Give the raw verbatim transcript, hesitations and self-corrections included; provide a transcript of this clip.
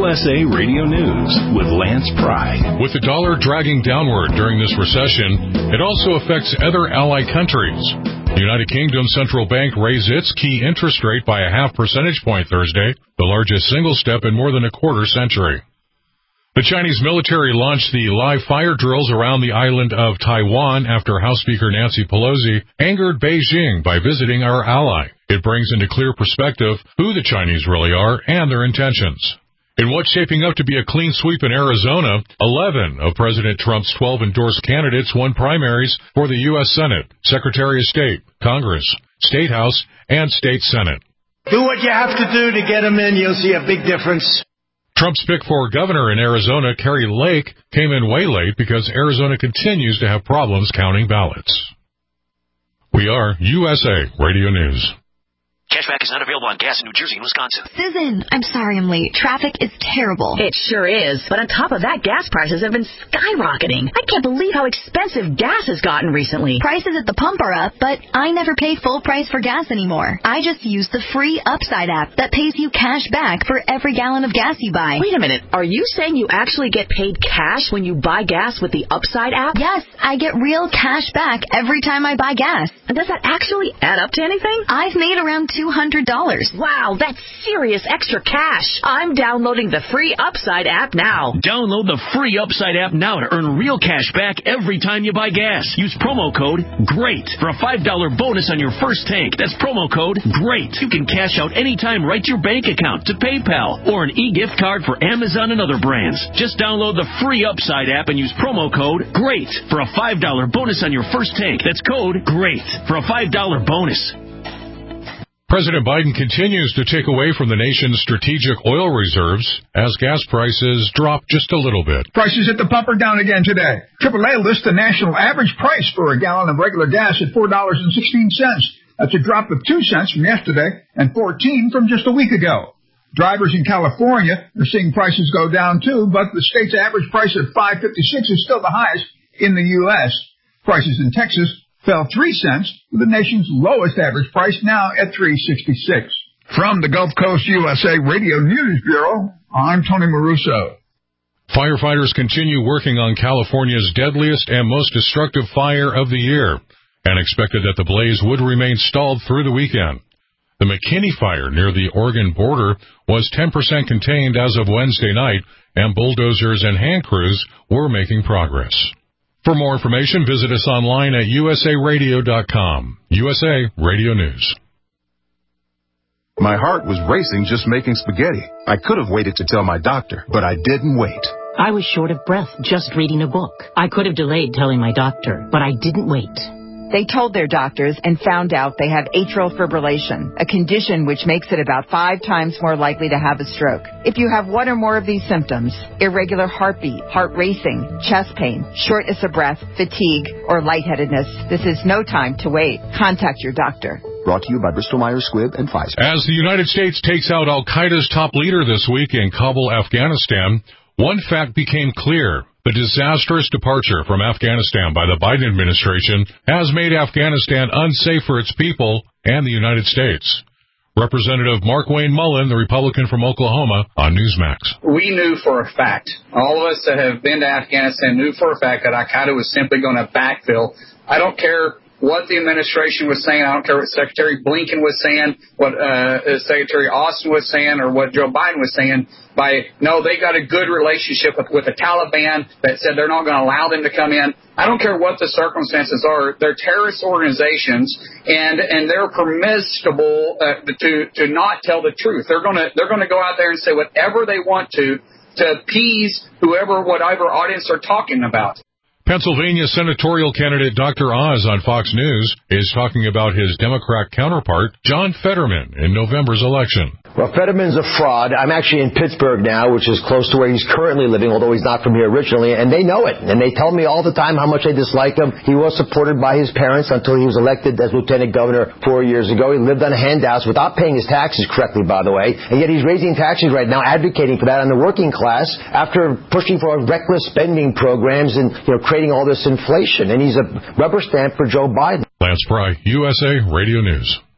U S A Radio News with Lance Pry. With the dollar dragging downward during this recession, it also affects other ally countries. The United Kingdom Central Bank raised its key interest rate by a half percentage point Thursday, the largest single step in more than a quarter century. The Chinese military launched the live fire drills around the island of Taiwan after House Speaker Nancy Pelosi angered Beijing by visiting our ally. It brings into clear perspective who the Chinese really are and their intentions. In what's shaping up to be a clean sweep in Arizona, eleven of President Trump's twelve endorsed candidates won primaries for the U S Senate, Secretary of State, Congress, State House, and State Senate. Do what you have to do to get them in. You'll see a big difference. Trump's pick for governor in Arizona, Kari Lake, came in way late because Arizona continues to have problems counting ballots. We are U S A Radio News. Cashback is not available on gas in New Jersey and Wisconsin. Susan, I'm sorry I'm late. Traffic is terrible. It sure is. But on top of that, gas prices have been skyrocketing. I can't believe how expensive gas has gotten recently. Prices at the pump are up, but I never pay full price for gas anymore. I just use the free Upside app that pays you cash back for every gallon of gas you buy. Wait a minute. Are you saying you actually get paid cash when you buy gas with the Upside app? Yes, I get real cash back every time I buy gas. And does that actually add up to anything? I've made around two hundred dollars. Wow, that's serious extra cash. I'm downloading the free Upside app now. Download the free Upside app now to earn real cash back every time you buy gas. Use promo code GREAT for a five dollar bonus on your first tank. That's promo code GREAT. You can cash out anytime right to your bank account, to PayPal, or an e-gift card for Amazon and other brands. Just download the free Upside app and use promo code GREAT for a five dollar bonus on your first tank. That's code GREAT for a five dollar bonus. President Biden continues to take away from the nation's strategic oil reserves as gas prices drop just a little bit. Prices at the pump are down again today. triple A lists the national average price for a gallon of regular gas at four dollars and sixteen cents. That's a drop of two cents from yesterday and fourteen from just a week ago. Drivers in California are seeing prices go down too, but the state's average price of five fifty-six is still the highest in the U S. Prices in Texas fell three cents to the nation's lowest average price, now at three sixty-six. From the Gulf Coast U S A Radio News Bureau, I'm Tony Maruso. Firefighters continue working on California's deadliest and most destructive fire of the year, and expected that the blaze would remain stalled through the weekend. The McKinney fire near the Oregon border was ten percent contained as of Wednesday night, and bulldozers and hand crews were making progress. For more information, visit us online at U S A radio dot com. U S A Radio News. My heart was racing just making spaghetti. I could have waited to tell my doctor, but I didn't wait. I was short of breath just reading a book. I could have delayed telling my doctor, but I didn't wait. They told their doctors and found out they have atrial fibrillation, a condition which makes it about five times more likely to have a stroke. If you have one or more of these symptoms, irregular heartbeat, heart racing, chest pain, shortness of breath, fatigue, or lightheadedness, this is no time to wait. Contact your doctor. Brought to you by Bristol-Myers Squibb and Pfizer. As the United States takes out al-Qaeda's top leader this week in Kabul, Afghanistan, one fact became clear. The disastrous departure from Afghanistan by the Biden administration has made Afghanistan unsafe for its people and the United States. Representative Markwayne Mullin, the Republican from Oklahoma, on Newsmax. We knew for a fact, all of us that have been to Afghanistan knew for a fact that al-Qaeda was simply going to backfill. I don't care what the administration was saying. I don't care what Secretary Blinken was saying, what uh, Secretary Austin was saying, or what Joe Biden was saying. By no, they got a good relationship with, with the Taliban that said they're not going to allow them to come in. I don't care what the circumstances are. They're terrorist organizations, and and they're permissible uh, to to not tell the truth. They're going to they're going to go out there and say whatever they want to to appease whoever, whatever audience they're talking about. Pennsylvania senatorial candidate Doctor Oz on Fox News is talking about his Democrat counterpart, John Fetterman, in November's election. Well, Fetterman's a fraud. I'm actually in Pittsburgh now, which is close to where he's currently living, although he's not from here originally, and they know it. And they tell me all the time how much they dislike him. He was supported by his parents until he was elected as lieutenant governor four years ago. He lived on handouts without paying his taxes correctly, by the way, and yet he's raising taxes right now, advocating for that on the working class after pushing for reckless spending programs and, you know, creating all this inflation. And he's a rubber stamp for Joe Biden. Lance Pry, U S A Radio News.